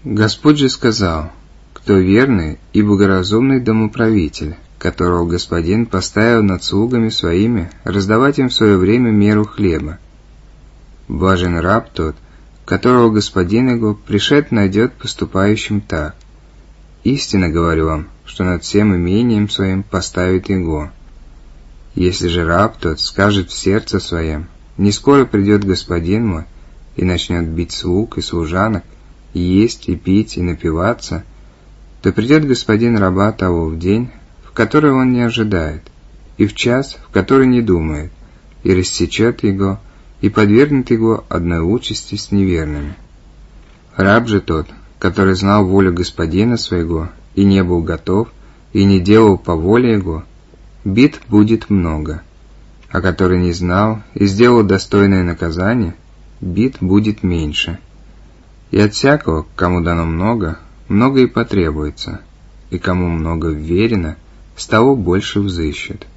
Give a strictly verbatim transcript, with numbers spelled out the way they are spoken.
Господь же сказал: «Кто верный и богоразумный домоправитель, которого господин поставил над слугами своими раздавать им в свое время меру хлеба? Блажен раб тот, которого господин его пришед найдет поступающим так. Истинно говорю вам, что над всем имением своим поставит его. Если же раб тот скажет в сердце своем: не скоро придет господин мой, и начнет бить слуг и служанок, и есть, и пить, и напиваться, то придет господин раба того в день, в который он не ожидает, и в час, в который не думает, и рассечет его, и подвергнет его одной участи с неверными. Раб же тот, который знал волю господина своего, и не был готов, и не делал по воле его, бит будет много, а который не знал и сделал достойное наказание, бит будет меньше. И от всякого, кому дано много, много и потребуется, и кому много вверено, с того больше взыщет».